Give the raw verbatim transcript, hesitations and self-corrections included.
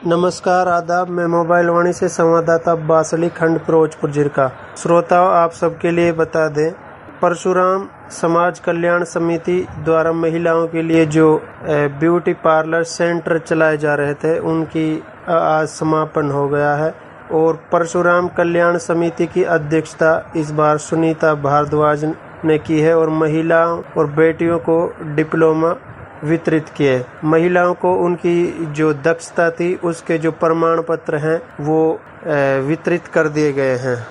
नमस्कार, आदाब। मैं मोबाइल वाणी से संवाददाता बासली खंड फिरोजपुर जिरका। श्रोताओं, आप सबके लिए बता दें, परशुराम समाज कल्याण समिति द्वारा महिलाओं के लिए जो ब्यूटी पार्लर सेंटर चलाए जा रहे थे, उनकी आज समापन हो गया है। और परशुराम कल्याण समिति की अध्यक्षता इस बार सुनीता भारद्वाज ने की है और महिलाओं और बेटियों को डिप्लोमा वितरित किए। महिलाओं को उनकी जो दक्षता थी, उसके जो प्रमाण पत्र हैं वो वितरित कर दिए गए हैं।